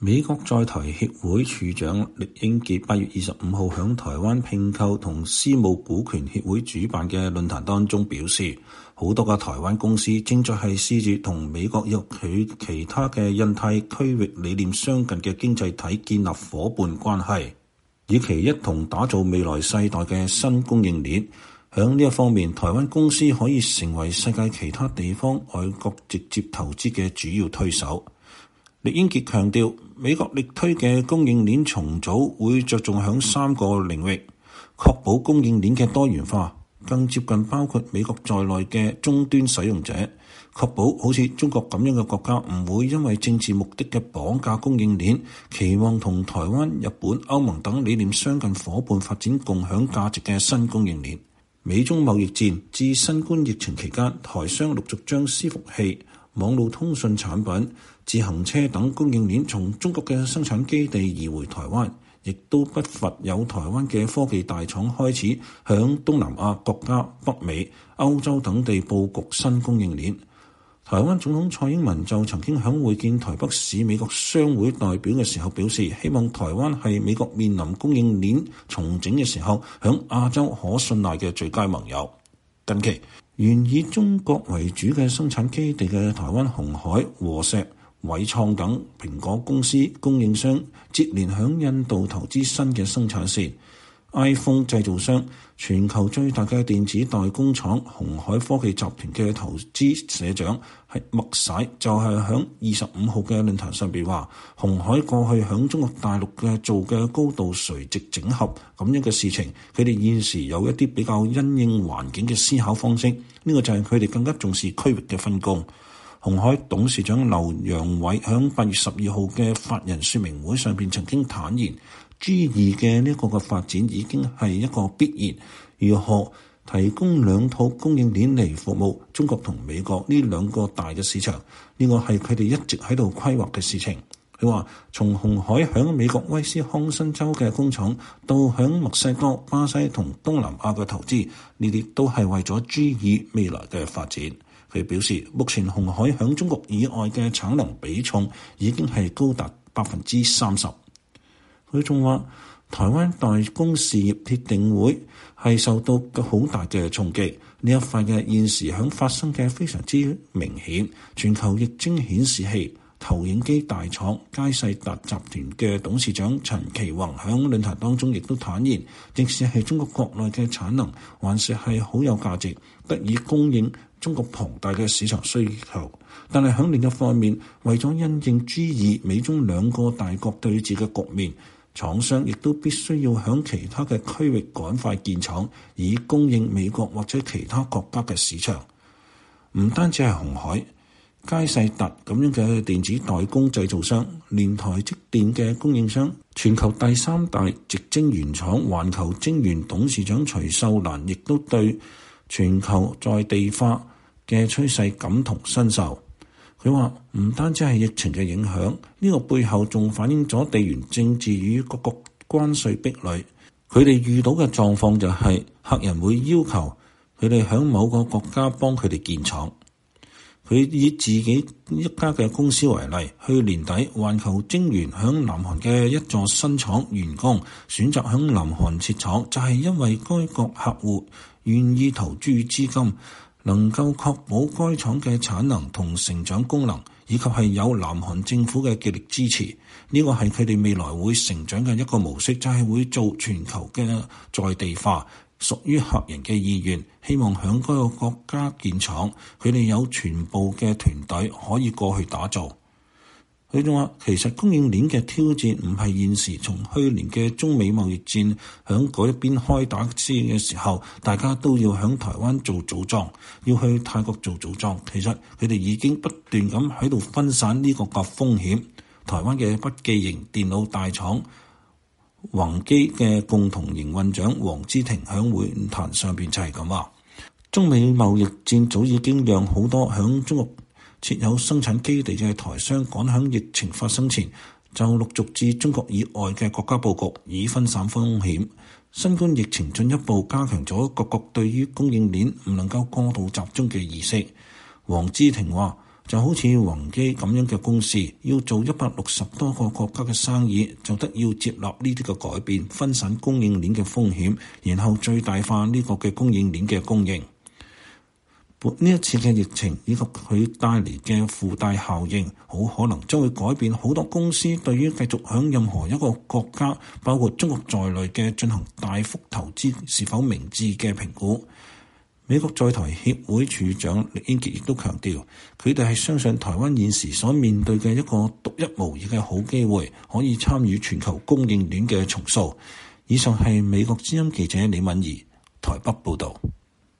美國在台協會處長酈英傑8月25號喺台灣併購同私募股權協會主辦嘅論壇當中表示，好多嘅台灣公司正在試住同美國與其他嘅印太區域理念相近嘅經濟體建立夥伴關係，以期一同打造未來世代嘅新供應鏈。喺呢一方面，台灣公司可以成為世界其他地方外國直接投資嘅主要推手。酈英傑強調，美國力推嘅供應鏈重組會着重響3個領域，確保供應鏈嘅多元化，更接近包括美國在內嘅終端使用者，確保好似中國咁樣嘅國家唔會因為政治目的嘅綁架供應鏈，期望同台灣、日本、歐盟等理念相近夥伴發展共享價值嘅新供應鏈。美中貿易戰至新冠疫情期間，台商陸續將伺服器、網絡通訊產品、自行車等供應鏈從中國嘅生產基地移回台灣，亦都不乏有台灣嘅科技大廠開始響東南亞國家、北美、歐洲等地佈局新供應鏈。台灣總統蔡英文就曾經響會見台北市美國商會代表嘅時候表示，希望台灣係美國面臨供應鏈重整嘅時候，響亞洲可信賴嘅最佳盟友。近期原以中國為主嘅生產基地嘅台灣鴻海、和碩、緯創等蘋果公司供應商接連響印度投資新嘅生產線。iPhone 製造商全球最大嘅電子代工廠鴻海科技集團嘅投資社長係麥璽，就係響25號嘅論壇上邊話，鴻海過去響中國大陸嘅做嘅高度垂直整合咁樣嘅事情，佢哋現時有一啲比較因應環境嘅思考方式，呢個就係佢哋更加重視區域嘅分工。鴻海董事長劉揚偉響8月12號嘅法人說明會上邊曾經坦言，G2 嘅呢個嘅發展已經係一個必然，如何提供2套供應鏈嚟服務中國同美國呢2個大嘅市場，呢個係佢哋一直喺度規劃嘅事情。佢話從鴻海響美國威斯康辛州嘅工廠到響墨西哥、巴西同東南亞嘅投資，呢啲都係為咗 G2 未來嘅發展。佢表示，目前鴻海響中國以外嘅產能比重已經係高達30%。佢仲話，台灣代工事業鐵定會係受到好大嘅衝擊，呢一塊嘅現時響發生嘅非常之明顯。全球液晶顯示器、投影機大廠佳世達集團嘅董事長陳其宏響論壇當中亦都坦言，即使係中國國內嘅產能還是係好有價值，得以供應中國龐大嘅市場需求，但係響另一方面，為咗因應 G2 美中2個大國對峙嘅局面，廠商亦都必須要響其他嘅區域趕快建廠，以供應美國或者其他國家嘅市場。唔單止係鴻海、佳世達咁樣嘅電子代工製造商，連台積電嘅供應商，全球第3大直晶圓廠環球晶圓董事長徐秀蘭亦都對全球在地化嘅趨勢感同身受。佢話唔單止係疫情嘅影響，呢個背後仲反映咗地緣政治與各國關稅壁壘。佢哋遇到嘅狀況就係客人會要求佢哋響某個國家幫佢哋建廠。佢以自己一家嘅公司為例，去年底環球晶圓響南韓嘅一座新廠完工，選擇響南韓設廠，就係因為該國客戶願意投注資金，能夠確保該廠嘅產能同成長功能，以及係有南韓政府嘅極力支持。呢個係佢哋未來會成長嘅一個模式，就係會做全球嘅在地化，屬於客人嘅意願，希望響嗰個國家建廠，佢哋有全部嘅團隊可以過去打造。佢仲話，其實供應鏈嘅挑戰唔係現時從去年嘅中美貿易戰響嗰一邊開打先嘅時候，大家都要響台灣做組裝，要去泰國做組裝。其實佢哋已經不斷咁喺度分散呢個風險。台灣嘅筆記型電腦大廠宏基嘅共同營運長黃之庭響會談上邊就係咁話，中美貿易戰早已經讓好多響中國設有生產基地嘅台商趕響疫情發生前就陸續至中國以外嘅國家佈局，以分散風險。新冠疫情進一步加強咗各國對於供應鏈唔能夠過度集中嘅意識。黃之庭話， 就好似宏基咁樣嘅公司，要做160多個國家嘅生意，就得要接納呢啲嘅改變，分散供應鏈嘅風險，然後最大化呢個嘅供應鏈嘅供應。呢一次嘅疫情以及佢帶嚟嘅附帶效應，好可能將會改變好多公司對於繼續響任何一個國家，包括中國在內嘅進行大幅投資是否明智嘅評估。美國在台協會處長酈英傑亦都強調，佢哋係相信台灣現時所面對嘅一個獨一無二嘅好機會，可以參與全球供應鏈嘅重塑。以上係美國之音記者李敏儀台北報導。